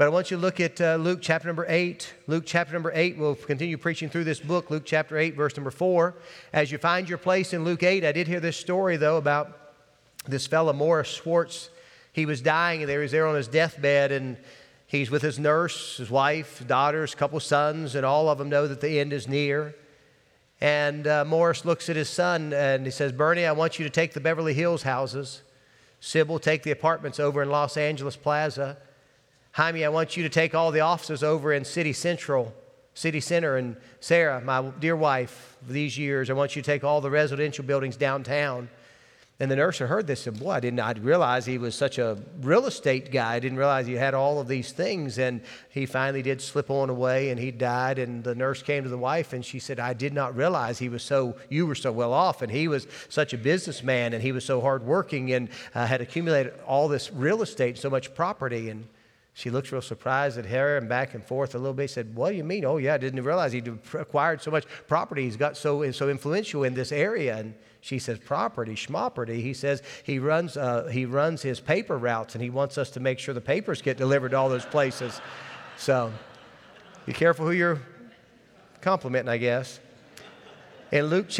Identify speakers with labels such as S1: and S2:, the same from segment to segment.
S1: But I want you to look at Luke chapter number 8. Luke chapter number 8, we'll continue preaching through this book, Luke chapter 8, verse number 4. As you find your place in Luke 8, I did hear this story, though, about this fellow, Morris Schwartz. He was dying, and he was there on his deathbed, and he's with his nurse, his wife, his daughters, a couple sons, and all of them know that the end is near. And Morris looks at his son, and he says, Bernie, I want you to take the Beverly Hills houses. Sybil, take the apartments over in Los Angeles Plaza. Jaime, I want you to take all the offices over in City Center. And Sarah, my dear wife, for these years, I want you to take all the residential buildings downtown. And the nurse had heard this and said, boy, I didn't realize he was such a real estate guy. I didn't realize he had all of these things. And he finally did slip on away, and he died. And the nurse came to the wife, and she said, I did not realize you were so well off. And he was such a businessman, and he was so hardworking, and had accumulated all this real estate, so much property. And she looked real surprised at her and back and forth a little bit. Said, what do you mean? Oh, yeah, I didn't realize he'd acquired so much property. He's got so influential in this area. And she says, property, schmopperty. He says he runs his paper routes, and he wants us to make sure the papers get delivered to all those places. So be careful who you're complimenting, I guess. In Luke,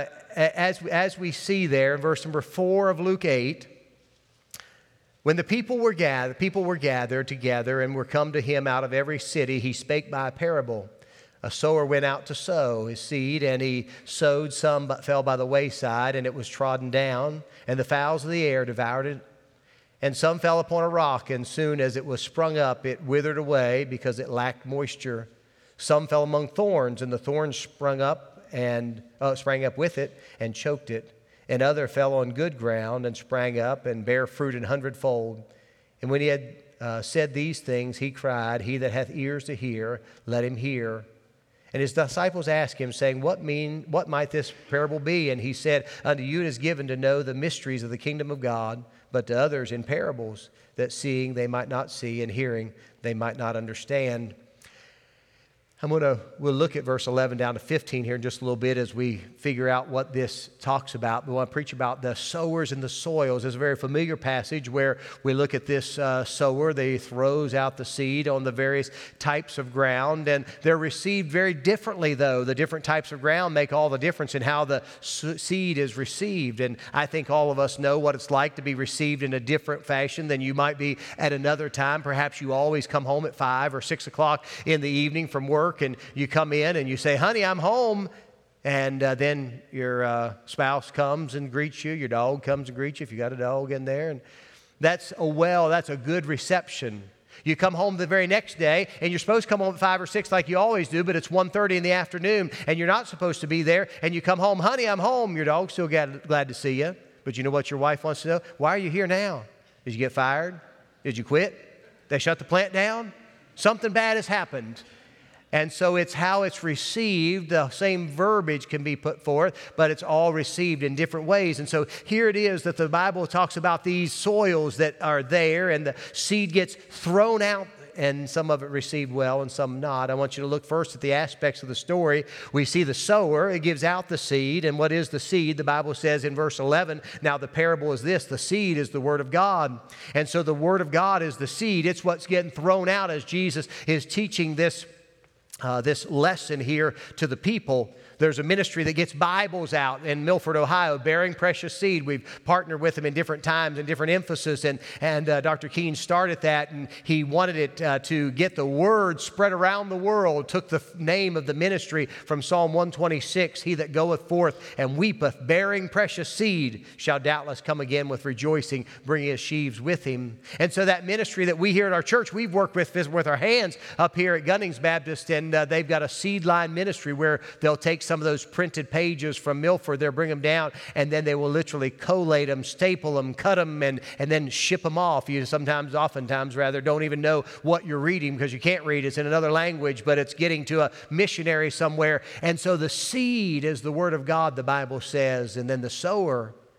S1: as we see there in verse number 4 of Luke 8, when the people were gathered together and were come to him out of every city, he spake by a parable. A sower went out to sow his seed, and he sowed some, but fell by the wayside, and it was trodden down, and the fowls of the air devoured it. And some fell upon a rock, and soon as it was sprung up, it withered away, because it lacked moisture. Some fell among thorns, and the thorns sprang up with it, and choked it. And other fell on good ground, and sprang up, and bare fruit an hundredfold. And when he had said these things, he cried, He that hath ears to hear, let him hear. And his disciples asked him, saying, What might this parable be? And he said, Unto you it is given to know the mysteries of the kingdom of God, but to others in parables, that seeing they might not see, and hearing they might not understand. We'll look at verse 11 down to 15 here in just a little bit as we figure out what this talks about. We want to preach about the sowers and the soils. It's a very familiar passage where we look at this sower. They throws out the seed on the various types of ground, and they're received very differently, though. The different types of ground make all the difference in how the seed is received. And I think all of us know what it's like to be received in a different fashion than you might be at another time. Perhaps you always come home at 5 or 6 o'clock in the evening from work, and you come in and you say, honey, I'm home. And then your spouse comes and greets you. Your dog comes and greets you if you got a dog in there. And that's a good reception. You come home the very next day, and you're supposed to come home at 5 or 6 like you always do, but it's 1:30 in the afternoon, and you're not supposed to be there. And you come home, honey, I'm home. Your dog's still glad to see you. But you know what your wife wants to know? Why are you here now? Did you get fired? Did you quit? They shut the plant down? Something bad has happened. And so it's how it's received. The same verbiage can be put forth, but it's all received in different ways. And so here it is that the Bible talks about these soils that are there, and the seed gets thrown out, and some of it received well and some not. I want you to look first at the aspects of the story. We see the sower. It gives out the seed. And what is the seed? The Bible says in verse 11, now the parable is this: the seed is the Word of God. And so the Word of God is the seed. It's what's getting thrown out as Jesus is teaching this lesson here to the people. There's a ministry that gets Bibles out in Milford, Ohio, Bearing Precious Seed. We've partnered with them in different times and different emphasis, and Dr. Keene started that, and he wanted it to get the word spread around the world. Took the name of the ministry from Psalm 126, He that goeth forth and weepeth, bearing precious seed, shall doubtless come again with rejoicing, bringing his sheaves with him. And so that ministry that we here at our church, we've worked with our hands up here at Gunnings Baptist, and they've got a seed line ministry where they'll take some of those printed pages from Milford, they'll bring them down, and then they will literally collate them, staple them, cut them, and then ship them off. You oftentimes don't even know what you're reading because you can't read. It's in another language, but it's getting to a missionary somewhere. And so the seed is the Word of God, the Bible says, and then the sower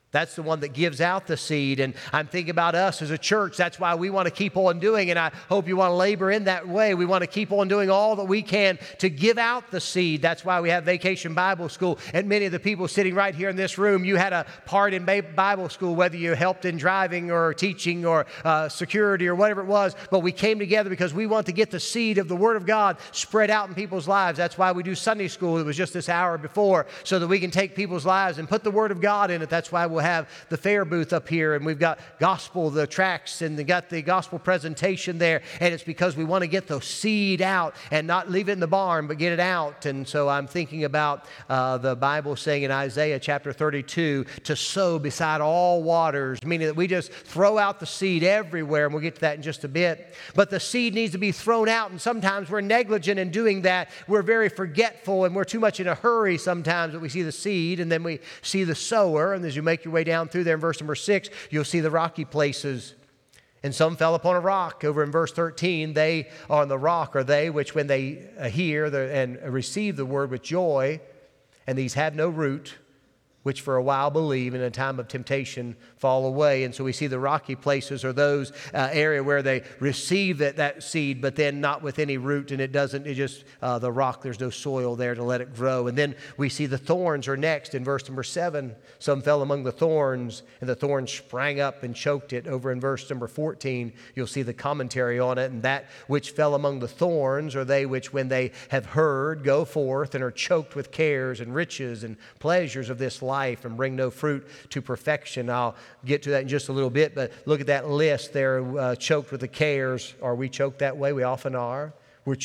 S1: That's the one that gives out the seed. And I'm thinking about us as a church. That's why we want to keep on doing, and I hope you want to labor in that way. We want to keep on doing all that we can to give out the seed. That's why we have Vacation Bible School. And many of the people sitting right here in this room, you had a part in Bible school, whether you helped in driving or teaching or security or whatever it was. But we came together because we want to get the seed of the Word of God spread out in people's lives. That's why we do Sunday school. It was just this hour before, so that we can take people's lives and put the Word of God in it. That's why we'll have the fair booth up here, and we've got gospel, the tracts, and we got the gospel presentation there. And it's because we want to get the seed out and not leave it in the barn, but get it out. And so I'm thinking about the Bible saying in Isaiah chapter 32 to sow beside all waters, meaning that we just throw out the seed everywhere, and we'll get to that in just a bit. But the seed needs to be thrown out, and sometimes we're negligent in doing that. We're very forgetful, and we're too much in a hurry sometimes that we see the seed, and then we see the sower. And as you make your way down through there in verse number 6, you'll see the rocky places. And some fell upon a rock. Over in verse 13, they on the rock are they which when they hear and receive the word with joy, and these have no root, which for a while believe, and in a time of temptation fall away. And so we see the rocky places are those area where they receive that seed, but then not with any root, and it just, the rock, there's no soil there to let it grow. And then we see the thorns are next in verse number 7. Some fell among the thorns, and the thorns sprang up and choked it. Over in verse number 14, you'll see the commentary on it. And that which fell among the thorns are they which when they have heard go forth and are choked with cares and riches and pleasures of this life, and bring no fruit to perfection. I'll get to that in just a little bit, but look at that list there, choked with the cares. Are we choked that way? We often are. We're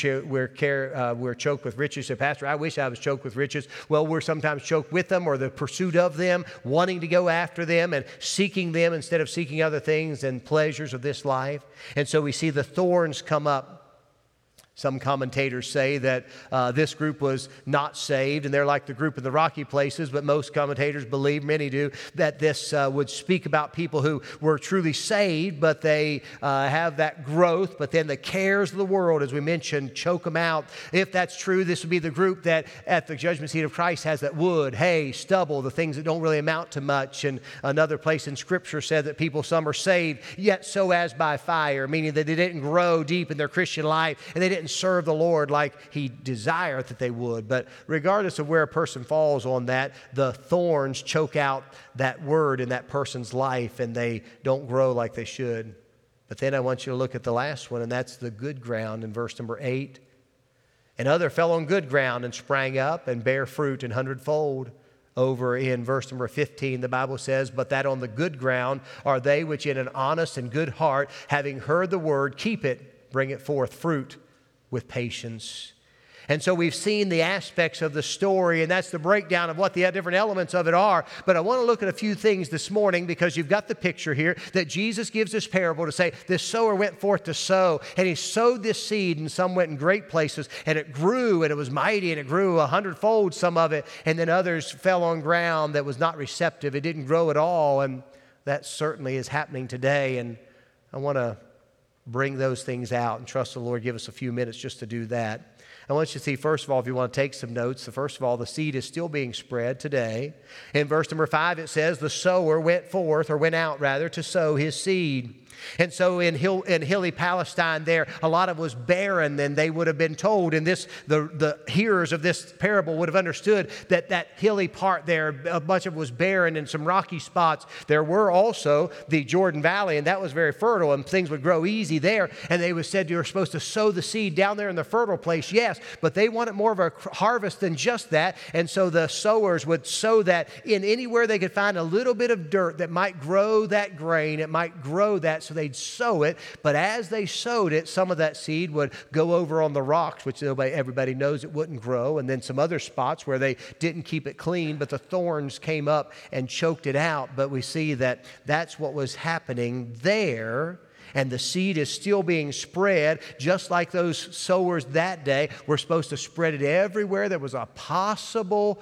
S1: choked with riches. So, Pastor, I wish I was choked with riches. Well, we're sometimes choked with them or the pursuit of them, wanting to go after them and seeking them instead of seeking other things and pleasures of this life. And so we see the thorns come up. Some commentators say that this group was not saved, and they're like the group in the rocky places, but most commentators believe, many do, that this would speak about people who were truly saved, but they have that growth, but then the cares of the world, as we mentioned, choke them out. If that's true, this would be the group that at the judgment seat of Christ has that wood, hay, stubble, the things that don't really amount to much. And another place in Scripture said that people, some are saved, yet so as by fire, meaning that they didn't grow deep in their Christian life, and they didn't serve the Lord like He desired that they would. But regardless of where a person falls on that, the thorns choke out that word in that person's life, and they don't grow like they should. But then I want you to look at the last one, and that's the good ground in verse number 8. And other fell on good ground and sprang up and bare fruit an hundredfold. Over in verse number 15, the Bible says, but that on the good ground are they which in an honest and good heart, having heard the word, keep it, bring it forth fruit with patience. And so we've seen the aspects of the story, and that's the breakdown of what the different elements of it are. But I want to look at a few things this morning, because you've got the picture here that Jesus gives this parable to say this sower went forth to sow, and he sowed this seed, and some went in great places, and it grew, and it was mighty, and it grew 100-fold, some of it, and then others fell on ground that was not receptive. It didn't grow at all, and that certainly is happening today. And I want to bring those things out and trust the Lord give us a few minutes just to do that. I want you to see, first of all, if you want to take some notes, first of all, the seed is still being spread today. In verse number 5, it says, the sower went out to sow his seed. And so in hilly Palestine there, a lot of it was barren, and they would have been told, and the hearers of this parable would have understood that hilly part there, a bunch of it was barren and some rocky spots. There were also the Jordan Valley, and that was very fertile, and things would grow easy there. And they was said you were supposed to sow the seed down there in the fertile place, yes, but they wanted more of a harvest than just that. And so the sowers would sow that in anywhere they could find a little bit of dirt that might grow that grain, it might grow that, so they'd sow it. But as they sowed it, some of that seed would go over on the rocks, which everybody knows it wouldn't grow, and then some other spots where they didn't keep it clean, but the thorns came up and choked it out. But we see that that's what was happening there. And the seed is still being spread, just like those sowers that day were supposed to spread it everywhere there was a possible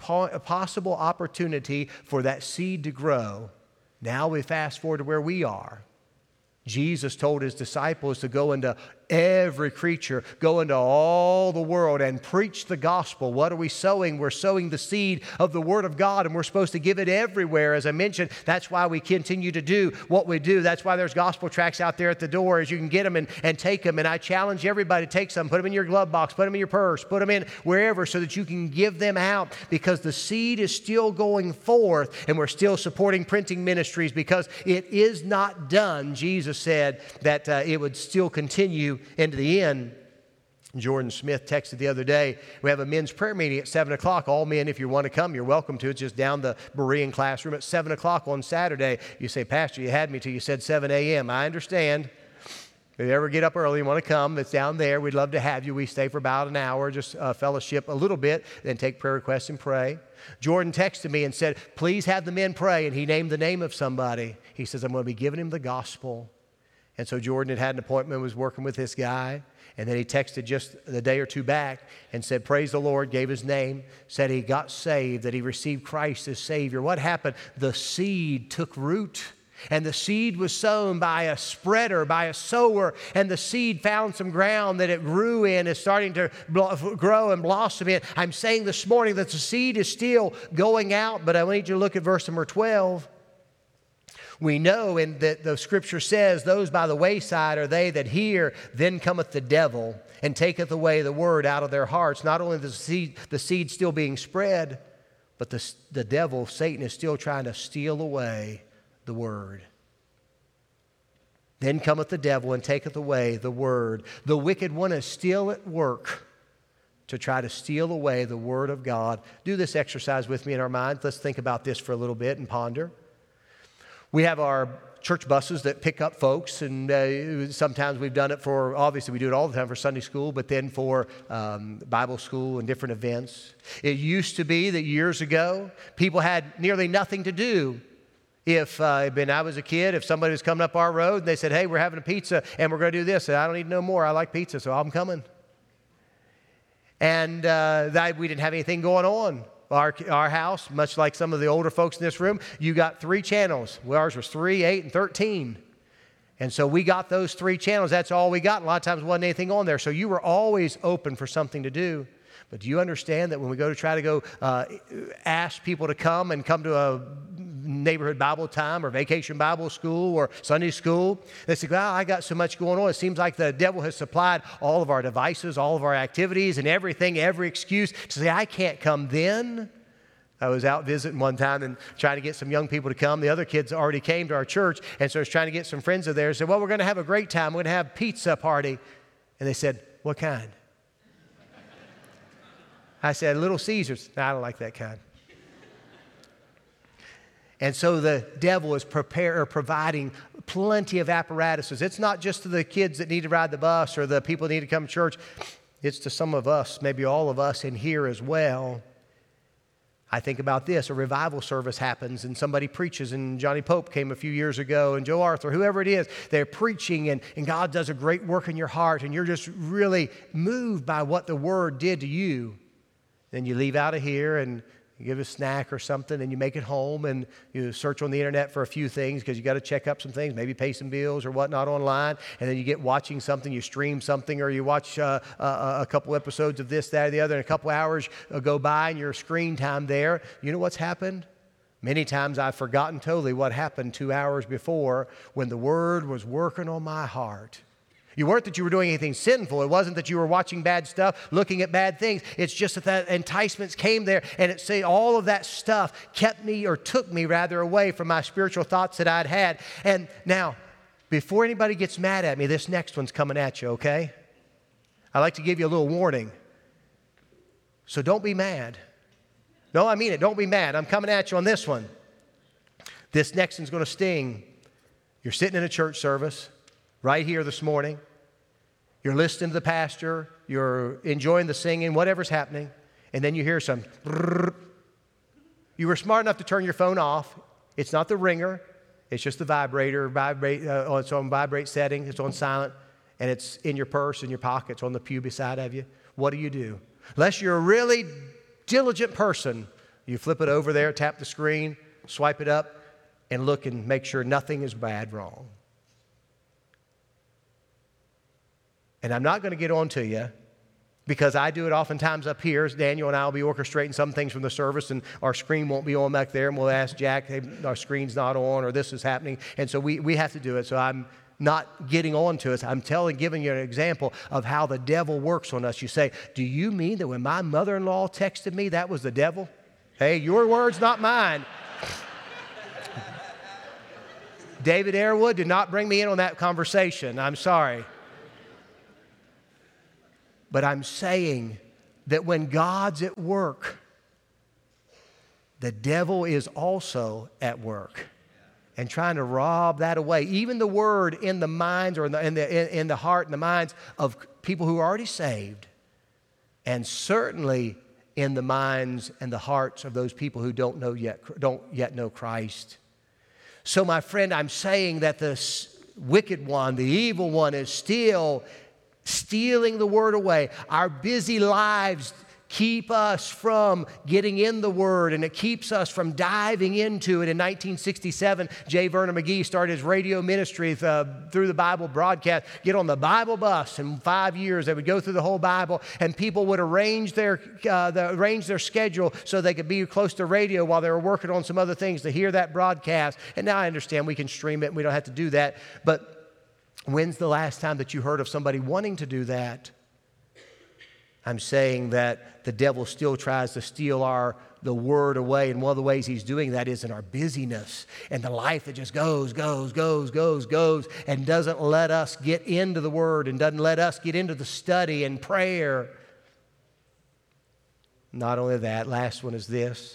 S1: opportunity for that seed to grow. Now we fast forward to where we are. Jesus told his disciples to go into every creature. Go into all the world and preach the gospel. What are we sowing? We're sowing the seed of the Word of God, and we're supposed to give it everywhere. As I mentioned, that's why we continue to do what we do. That's why there's gospel tracts out there at the door, as you can get them and take them. And I challenge everybody to take some, put them in your glove box, put them in your purse, put them in wherever so that you can give them out, because the seed is still going forth, and we're still supporting printing ministries because it is not done. Jesus said that it would still continue into the end. Jordan Smith texted the other day, we have a men's prayer meeting at 7 o'clock. All men, if you want to come, you're welcome to. It's just down the Berean classroom at 7 o'clock on Saturday. You say, Pastor, you had me till you said 7 a.m. I understand. If you ever get up early and want to come, it's down there. We'd love to have you. We stay for about an hour, just fellowship a little bit, then take prayer requests and pray. Jordan texted me and said, please have the men pray. And he named the name of somebody. He says, I'm going to be giving him the gospel. And so Jordan had an appointment, was working with this guy. And then he texted just a day or two back and said, praise the Lord, gave his name, said he got saved, that he received Christ as Savior. What happened? The seed took root. And the seed was sown by a spreader, by a sower, and the seed found some ground that it grew in, is starting to grow and blossom in. I'm saying this morning that the seed is still going out, but I need you to look at verse number 12. We know in that the Scripture says, those by the wayside are they that hear, then cometh the devil, and taketh away the word out of their hearts. Not only the seed still being spread, but the devil, Satan, is still trying to steal away the word. Then cometh the devil and taketh away the word. The wicked one is still at work to try to steal away the word of God. Do this exercise with me in our minds. Let's think about this for a little bit and ponder. We have our church buses that pick up folks, and sometimes we've done it for, obviously we do it all the time for Sunday school, but then for Bible school and different events. It used to be that years ago, people had nearly nothing to do. If when I was a kid, if somebody was coming up our road and they said, hey, we're having a pizza and we're going to do this, and I don't need to know more. I like pizza, so I'm coming. And we didn't have anything going on. Our house, much like some of the older folks in this room, you got 3 channels. Well, ours was 3, 8, and 13. And so we got those 3 channels. That's all we got. A lot of times wasn't anything on there. So you were always open for something to do. But do you understand that when we go to try to go ask people to come to a neighborhood Bible time or vacation Bible school or Sunday school, they say, well, I got so much going on. It seems like the devil has supplied all of our devices, all of our activities and everything, every excuse to say, I can't come then. I was out visiting one time and trying to get some young people to come. The other kids already came to our church, and so I was trying to get some friends of theirs. Said, well, we're going to have a great time. We're going to have a pizza party. And they said, what kind? I said, Little Caesars. No, I don't like that kind. And so the devil is providing plenty of apparatuses. It's not just to the kids that need to ride the bus or the people that need to come to church. It's to some of us, maybe all of us in here as well. I think about this. A revival service happens and somebody preaches, and Johnny Pope came a few years ago, and Joe Arthur, whoever it is, they're preaching, and God does a great work in your heart, and you're just really moved by what the Word did to you. Then you leave out of here and you give a snack or something, and you make it home, and you search on the internet for a few things because you got to check up some things, maybe pay some bills or whatnot online, and then you get watching something, you stream something, or you watch a couple episodes of this, that, or the other, and a couple hours go by, and your screen time there. You know what's happened? Many times I've forgotten totally what happened 2 hours before when the Word was working on my heart. You weren't that you were doing anything sinful. It wasn't that you were watching bad stuff, looking at bad things. It's just that enticements came there, and all of that stuff kept me, or took me rather, away from my spiritual thoughts that I'd had. And now, before anybody gets mad at me, this next one's coming at you, okay? I like to give you a little warning. So don't be mad. No, I mean it. Don't be mad. I'm coming at you on this one. This next one's going to sting. You're sitting in a church service right here this morning. You're listening to the pastor. You're enjoying the singing, whatever's happening. And then you hear some brrr. You were smart enough to turn your phone off. It's not the ringer. It's just the vibrator. It's on vibrate setting. It's on silent. And it's in your purse, in your pocket. It's on the pew beside of you. What do? Unless you're a really diligent person, you flip it over there, tap the screen, swipe it up, and look and make sure nothing is bad wrong. And I'm not going to get on to you because I do it oftentimes up here. Daniel and I will be orchestrating some things from the service, and our screen won't be on back there, and we'll ask Jack, hey, our screen's not on, or this is happening. And so we have to do it. So I'm not getting on to it. I'm giving you an example of how the devil works on us. You say, do you mean that when my mother-in-law texted me, that was the devil? Hey, your words, not mine. David Airwood did not bring me in on that conversation. I'm sorry. But I'm saying that when God's at work, the devil is also at work and trying to rob that away. Even the word in the minds or in the heart and the minds of people who are already saved, and certainly in the minds and the hearts of those people who don't yet know Christ. So, my friend, I'm saying that the wicked one, the evil one, is still stealing the word away. Our busy lives keep us from getting in the Word, and it keeps us from diving into it. In 1967, J. Vernon McGee started his radio ministry through the Bible broadcast. Get on the Bible bus. In 5 years, they would go through the whole Bible, and people would arrange their schedule so they could be close to radio while they were working on some other things to hear that broadcast. And now I understand we can stream it, and we don't have to do that. But when's the last time that you heard of somebody wanting to do that? I'm saying that the devil still tries to steal the word away, and one of the ways he's doing that is in our busyness and the life that just goes, and doesn't let us get into the word and doesn't let us get into the study and prayer. Not only that, last one is this.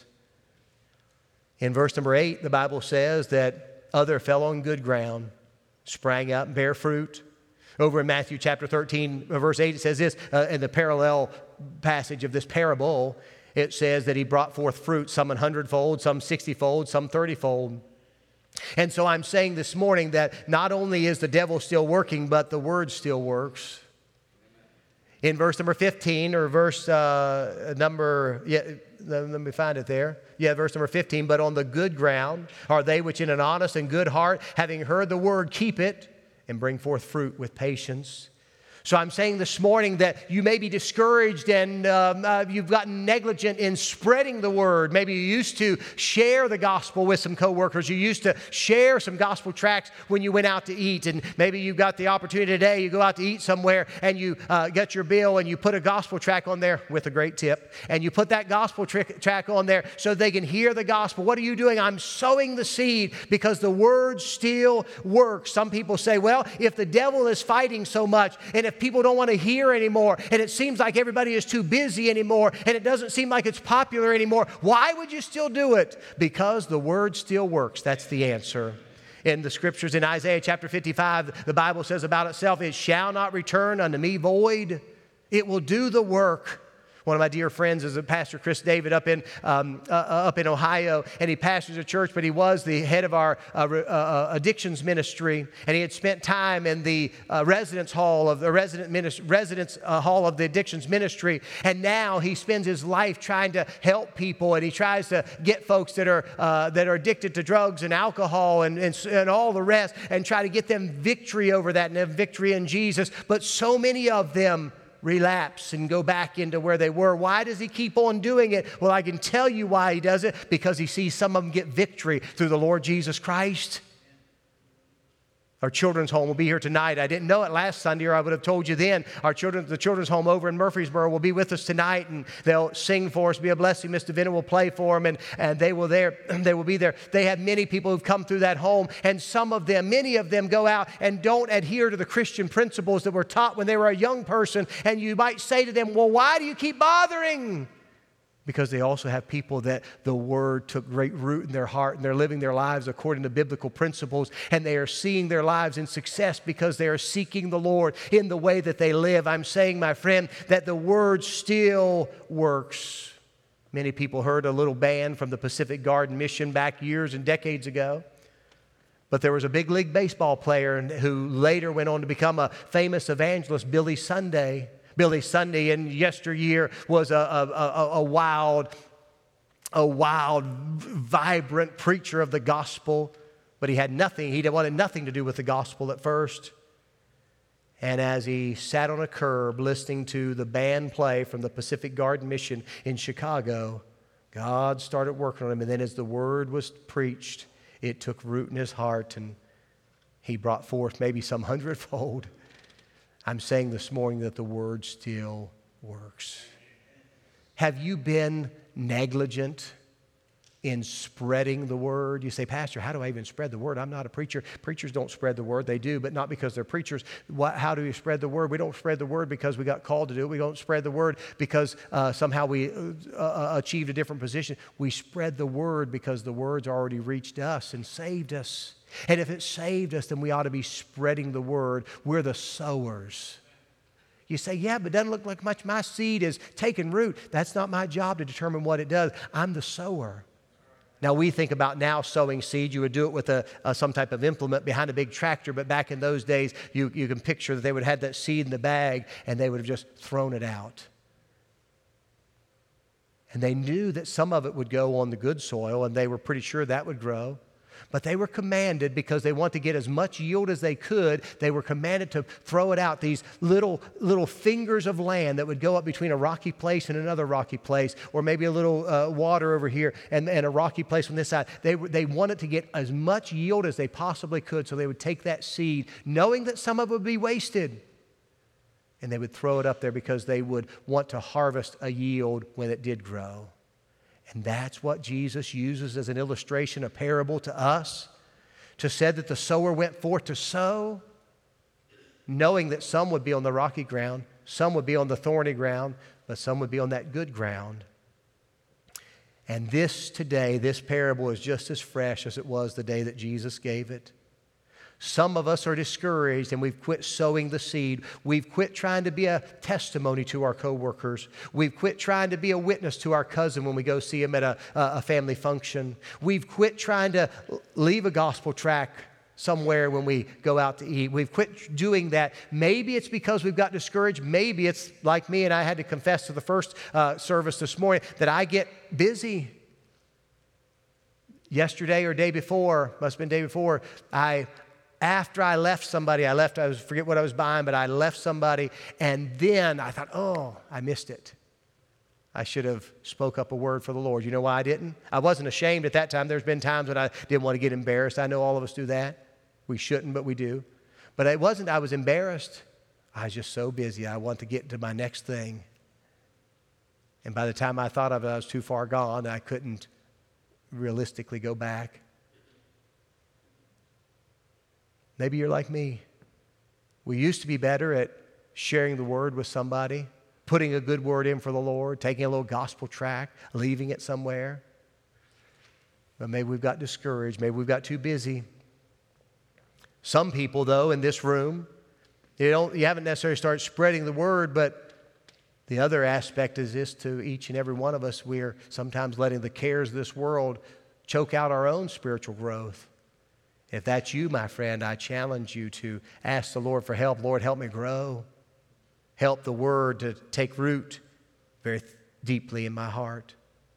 S1: In verse number 8, the Bible says that other fell on good ground, sprang up and bare fruit. Over in Matthew chapter 13, verse 8, it says this, in the parallel passage of this parable, it says that he brought forth fruit, some 100-fold, some 60-fold, some 30-fold. And so I'm saying this morning that not only is the devil still working, but the word still works. In verse number 15, or verse let me find it there. Yeah, verse number 15, but on the good ground are they which in an honest and good heart, having heard the word, keep it, and bring forth fruit with patience. So I'm saying this morning that you may be discouraged and you've gotten negligent in spreading the word. Maybe you used to share the gospel with some coworkers. You used to share some gospel tracts when you went out to eat. And maybe you got the opportunity today, you go out to eat somewhere and you get your bill and you put a gospel tract on there with a great tip. And you put that gospel tract on there so they can hear the gospel. What are you doing? I'm sowing the seed because the word still works. Some people say, well, if the devil is fighting so much and if people don't want to hear anymore, and it seems like everybody is too busy anymore, and it doesn't seem like it's popular anymore, why would you still do it? Because the word still works. That's the answer. In the scriptures in Isaiah chapter 55, the Bible says about itself, it shall not return unto me void. It will do the work. One of my dear friends is Pastor Chris David up in Ohio, and he pastors a church, but he was the head of our addictions ministry, and he had spent time in the residence hall of the hall of the addictions ministry, and now he spends his life trying to help people, and he tries to get folks that are addicted to drugs and alcohol and all the rest, and try to get them victory over that and have victory in Jesus. But so many of them relapse and go back into where they were. Why does he keep on doing it? Well, I can tell you why he does it. Because he sees some of them get victory through the Lord Jesus Christ. Our children's home will be here tonight. I didn't know it last Sunday, or I would have told you then. The children's home over in Murfreesboro will be with us tonight, and they'll sing for us. Be a blessing. Mr. Venner will play for them, and they will be there. They have many people who've come through that home, and many of them go out and don't adhere to the Christian principles that were taught when they were a young person. And you might say to them, well, why do you keep bothering? Because they also have people that the word took great root in their heart, and they're living their lives according to biblical principles, and they are seeing their lives in success because they are seeking the Lord in the way that they live. I'm saying, my friend, that the word still works. Many people heard a little band from the Pacific Garden Mission back years and decades ago. But there was a big league baseball player who later went on to become a famous evangelist, Billy Sunday. Billy Sunday in yesteryear was a wild, vibrant preacher of the gospel, but he wanted nothing to do with the gospel at first. And as he sat on a curb listening to the band play from the Pacific Garden Mission in Chicago, God started working on him. And then as the word was preached, it took root in his heart, and he brought forth maybe some hundredfold. I'm saying this morning that the word still works. Have you been negligent in spreading the word? You say, Pastor, how do I even spread the word? I'm not a preacher. Preachers don't spread the word. They do, but not because they're preachers. How do we spread the word? We don't spread the word because we got called to do it. We don't spread the word because somehow we achieved a different position. We spread the word because the word's already reached us and saved us. And if it saved us, then we ought to be spreading the word. We're the sowers. You say, yeah, but it doesn't look like much my seed is taking root. That's not my job to determine what it does. I'm the sower. Now, we think about now sowing seed. You would do it with some type of implement behind a big tractor, but back in those days, you can picture that they would have that seed in the bag, and they would have just thrown it out. And they knew that some of it would go on the good soil, and they were pretty sure that would grow. But they were commanded, because they want to get as much yield as they could, they were commanded to throw it out, these little fingers of land that would go up between a rocky place and another rocky place, or maybe a little water over here and a rocky place on this side. They wanted to get as much yield as they possibly could, so they would take that seed, knowing that some of it would be wasted, and they would throw it up there because they would want to harvest a yield when it did grow. And that's what Jesus uses as an illustration, a parable to us, to say that the sower went forth to sow, knowing that some would be on the rocky ground, some would be on the thorny ground, but some would be on that good ground. And this parable is just as fresh as it was the day that Jesus gave it. Some of us are discouraged, and we've quit sowing the seed. We've quit trying to be a testimony to our coworkers. We've quit trying to be a witness to our cousin when we go see him at a family function. We've quit trying to leave a gospel tract somewhere when we go out to eat. We've quit doing that. Maybe it's because we've got discouraged. Maybe it's like me, and I had to confess to the first service this morning that I get busy. Yesterday or day before, must have been day before, after I left somebody, I forget what I was buying, but I left somebody, and then I thought, oh, I missed it. I should have spoke up a word for the Lord. You know why I didn't? I wasn't ashamed at that time. There's been times when I didn't want to get embarrassed. I know all of us do that. We shouldn't, but we do. But it wasn't I was embarrassed. I was just so busy. I wanted to get to my next thing. And by the time I thought of it, I was too far gone. I couldn't realistically go back. Maybe you're like me. We used to be better at sharing the word with somebody, putting a good word in for the Lord, taking a little gospel tract, leaving it somewhere. But maybe we've got discouraged. Maybe we've got too busy. Some people, though, in this room, you haven't necessarily started spreading the word, but the other aspect is this: to each and every one of us, we're sometimes letting the cares of this world choke out our own spiritual growth. If that's you, my friend, I challenge you to ask the Lord for help. Lord, help me grow. Help the word to take root very deeply in my heart.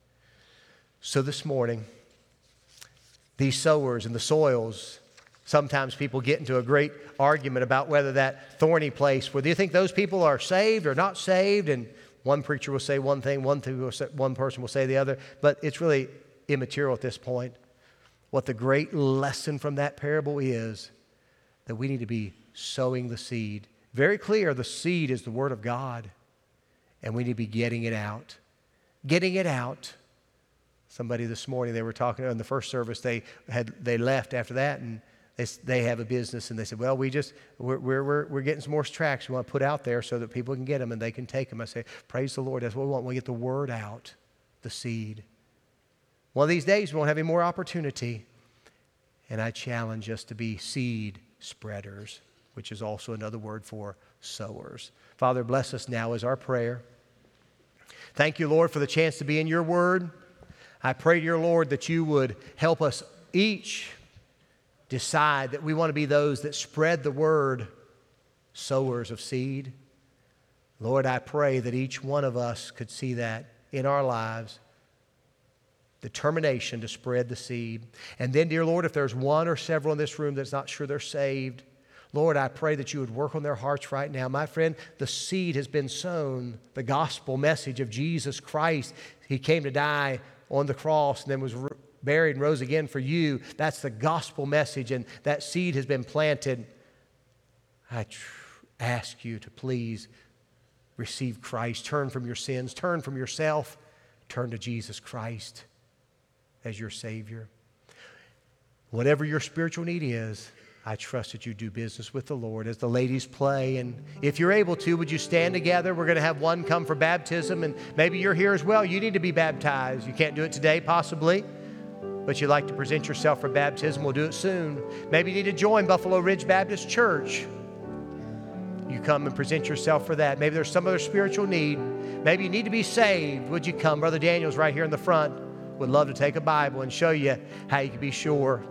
S1: So this morning, these sowers and the soils, sometimes people get into a great argument about whether that thorny place, whether you think those people are saved or not saved, and one preacher will say one thing, one person will say the other, but it's really immaterial at this point. What the great lesson from that parable is that we need to be sowing the seed. Very clear, the seed is the Word of God, and we need to be getting it out. Getting it out. Somebody this morning, they were talking in the first service, they left after that, and they have a business, and they said, well, we're getting some more tracts we want to put out there so that people can get them and they can take them. I say, praise the Lord, that's what we want. We get the word out, the seed. One of these days, we won't have any more opportunity. And I challenge us to be seed spreaders, which is also another word for sowers. Father, bless us now is our prayer. Thank you, Lord, for the chance to be in your word. I pray, dear Lord, that you would help us each decide that we want to be those that spread the word, sowers of seed. Lord, I pray that each one of us could see that in our lives. Determination to spread the seed. And then, dear Lord, if there's one or several in this room that's not sure they're saved, Lord, I pray that you would work on their hearts right now. My friend, the seed has been sown, the gospel message of Jesus Christ. He came to die on the cross and then was buried and rose again for you. That's the gospel message, and that seed has been planted. I ask you to please receive Christ. Turn from your sins. Turn from yourself. Turn to Jesus Christ as your Savior. Whatever your spiritual need is, I trust that you do business with the Lord as the ladies play. And if you're able to, would you stand together? We're going to have one come for baptism, and maybe you're here as well. You need to be baptized. You can't do it today, possibly, but you'd like to present yourself for baptism. We'll do it soon. Maybe you need to join Buffalo Ridge Baptist Church. You come and present yourself for that. Maybe there's some other spiritual need. Maybe you need to be saved. Would you come? Brother Daniel's right here in the front. Would love to take a Bible and show you how you can be sure.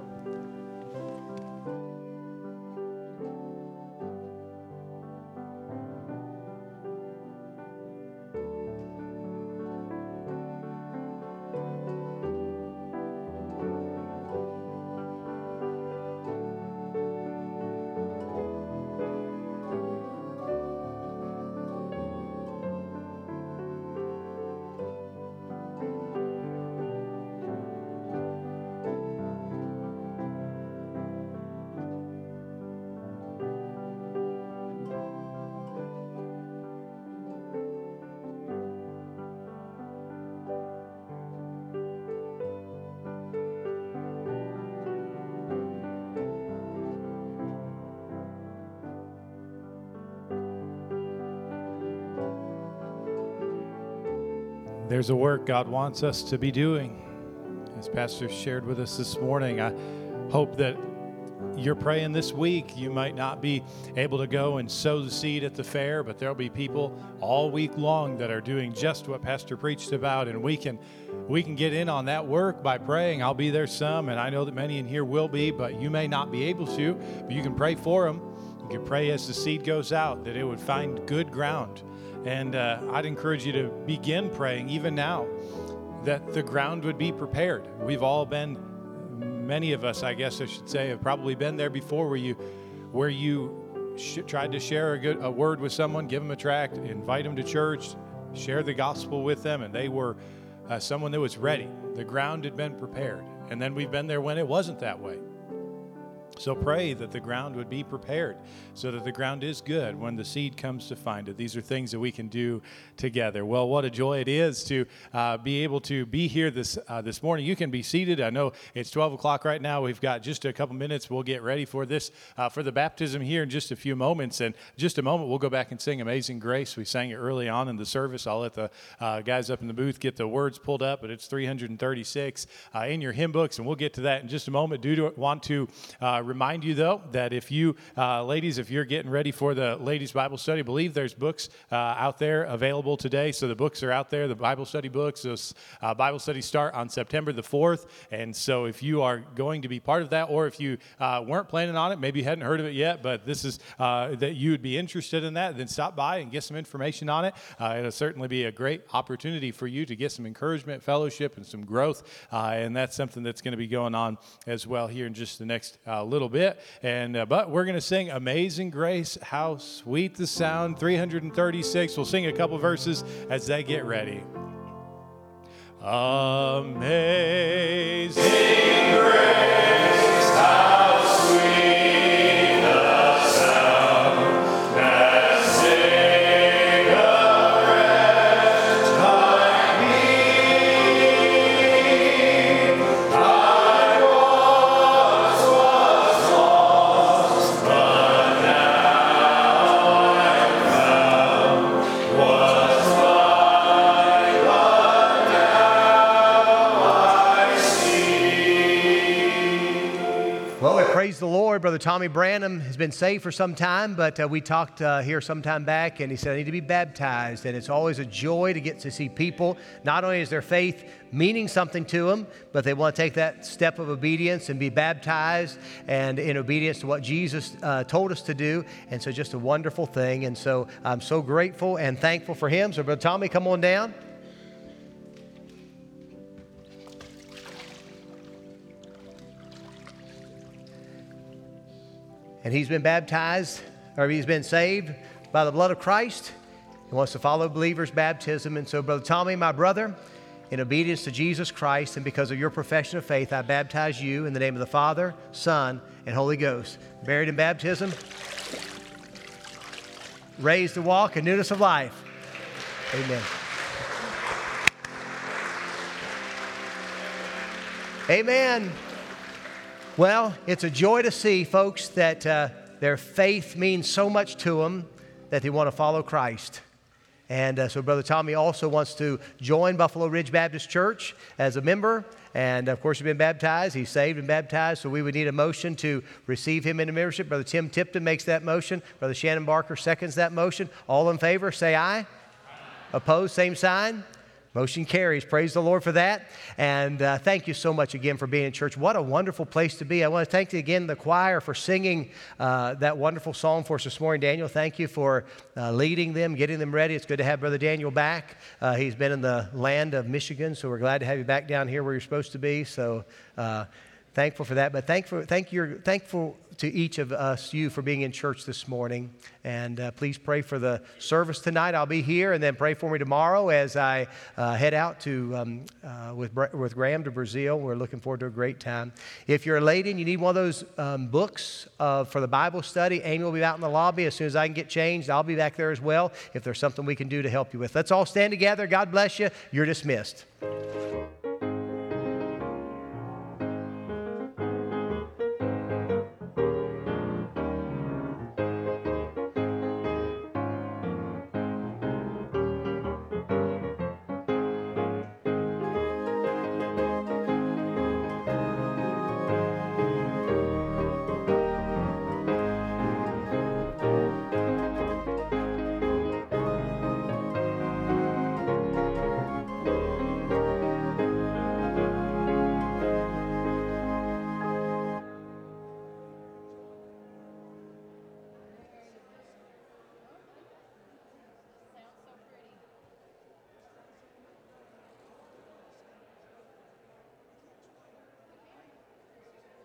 S2: There's a work God wants us to be doing. As Pastor shared with us this morning, I hope that you're praying this week. You might not be able to go and sow the seed at the fair, but there'll be people all week long that are doing just what Pastor preached about, and we can get in on that work by praying. I'll be there some, and I know that many in here will be, but you may not be able to, but you can pray for them. You can pray as the seed goes out that it would find good ground. And I'd encourage you to begin praying even now that the ground would be prepared. We've all been, many of us, I guess I should say, have probably been there before where you tried to share a word with someone, give them a tract, invite them to church, share the gospel with them, and they were someone that was ready. The ground had been prepared. And then we've been there when it wasn't that way. So pray that the ground would be prepared so that the ground is good when the seed comes to find it. These are things that we can do together. Well, what a joy it is to be able to be here this morning. You can be seated. I know it's 12 o'clock right now. We've got just a couple minutes. We'll get ready for this, for the baptism here in just a few moments. And just a moment, we'll go back and sing Amazing Grace. We sang it early on in the service. I'll let the guys up in the booth get the words pulled up, but it's 336 in your hymn books, and we'll get to that in just a moment. Do want to remind you, though, that if you, ladies, if you're getting ready for the ladies' Bible study, I believe there's books out there available today. So the books are out there, the Bible study books. Those Bible studies start on September the 4th. And so if you are going to be part of that, or if you weren't planning on it, maybe you hadn't heard of it yet, but this is that you would be interested in that, then stop by and get some information on it. It'll certainly be a great opportunity for you to get some encouragement, fellowship, and some growth. And that's something that's going to be going on as well here in just the next little bit. And but we're going to sing Amazing Grace, How Sweet the Sound, 336. We'll sing a couple verses as they get ready. Amazing Grace, how sweet the sound that saved a wretch like me. I once was lost, but now I'm found. Was blind, but now I see.
S1: Well, we praise the Lord. Brother Tommy Branham has been saved for some time, but we talked here some time back, and he said, I need to be baptized. And it's always a joy to get to see people. Not only is their faith meaning something to them, but they want to take that step of obedience and be baptized and in obedience to what Jesus told us to do. And so just a wonderful thing. And so I'm so grateful and thankful for him. So Brother Tommy, come on down. and he's been baptized, or he's been saved by the blood of Christ. He wants to follow believers' baptism. And so, Brother Tommy, my brother, in obedience to Jesus Christ and because of your profession of faith, I baptize you in the name of the Father, Son, and Holy Ghost. Buried in baptism, raised to walk in newness of life. Amen. Amen. Well, it's a joy to see folks that their faith means so much to them that they want to follow Christ. And so Brother Tommy also wants to join Buffalo Ridge Baptist Church as a member. And of course, he's been baptized. He's saved and baptized. So we would need a motion to receive him into membership. Brother Tim Tipton makes that motion. Brother Shannon Barker seconds that motion. All in favor, say aye. Opposed, same sign. Motion carries. Praise the Lord for that. And thank you so much again for being in church. What a wonderful place to be. I want to thank again the choir for singing that wonderful song for us this morning. Daniel, thank you for leading them, getting them ready. It's good to have Brother Daniel back. He's been in the land of Michigan, so we're glad to have you back down here where you're supposed to be. So thankful for that. But thankful to each of us, you, for being in church this morning. And please pray for the service tonight. I'll be here, and then pray for me tomorrow as I head out to with Graham to Brazil. We're looking forward to a great time. If you're a lady and you need one of those books for the Bible study, Amy will be out in the lobby. As soon as I can get changed, I'll be back there as well if there's something we can do to help you with. Let's all stand together. God bless you. You're dismissed.